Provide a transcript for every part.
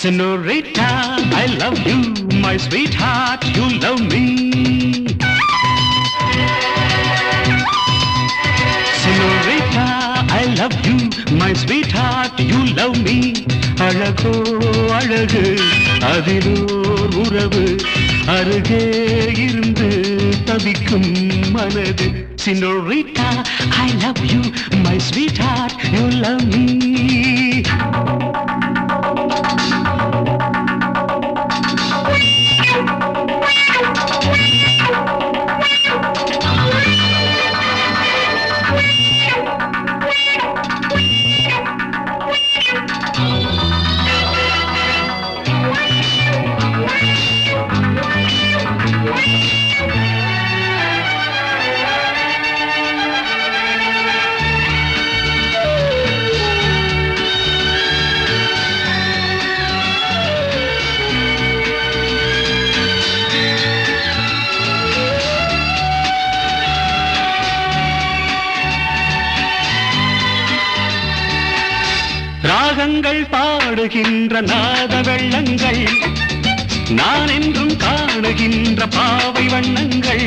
Senorita, I love you, my sweetheart, you love me. Senorita, I love you, my sweetheart, you love me. அழகோ அழகு அதிலோர் உறவு அருகே இருந்து தவிக்கும் மனது. Senorita, I love you, my sweetheart, you love me. ராகங்கள் பாடுகின்ற நாத வெள்ளங்கள் நான் என்றும் காணுகின்ற பாவை வண்ணங்கள்.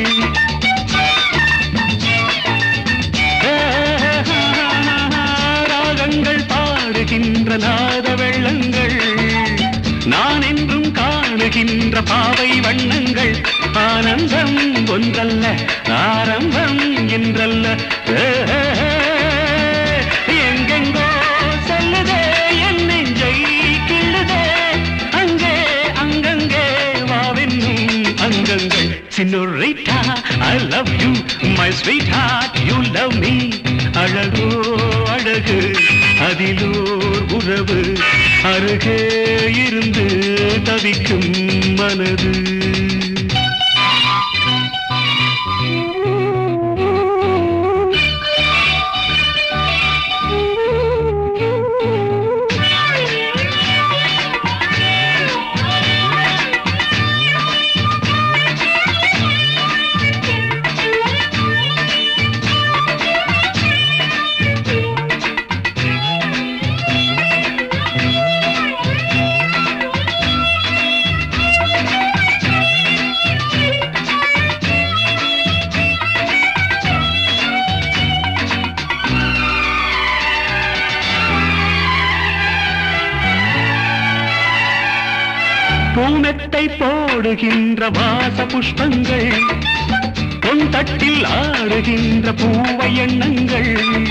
ராகங்கள் பாடுகின்ற நாத வெள்ளங்கள் நான் என்றும் காணுகின்ற பாவை வண்ணங்கள். ஆனந்தம் ஒன்றல்ல ஆரம்பம் என்றல்ல எங்கெங்கோ செல்லுதே என் நெஞ்சை கிள்ளுதே அங்கே அங்கங்கே வாவென்னும் அங்கங்கள். Senorita, I love you, my sweetheart, you love me. அழகோ அழகு அதிலோர் உறவு அருகே இருந்து தவிக்கும் மனது. பூமெத்தை போடுகின்ற வாச புஷ்பங்கள் பொன் தட்டில் ஆடுகின்ற பூவை எண்ணங்கள்.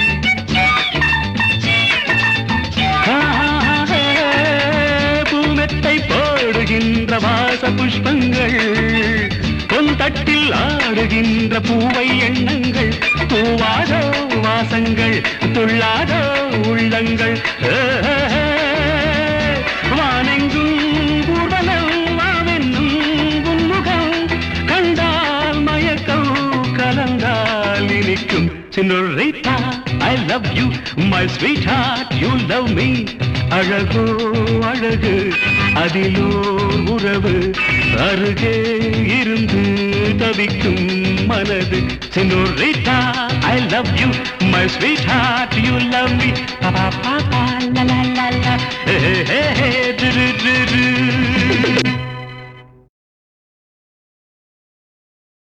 பூமெத்தை போடுகின்ற வாச புஷ்பங்கள் பொன் தட்டில் ஆடுகின்ற பூவை எண்ணங்கள். பூவாதோ வாசங்கள் துள்ளாதோ உள்ளங்கள். வானெங்கும் Senorita, I love you, my sweetheart, you love me. அழகோ அழகு அதிலோர் உறவு அருகே இருந்து தவிக்கும் மனது. Senorita, I love you, my sweetheart, you love me. Pa pa pa pa la la la la. Hey hey hey.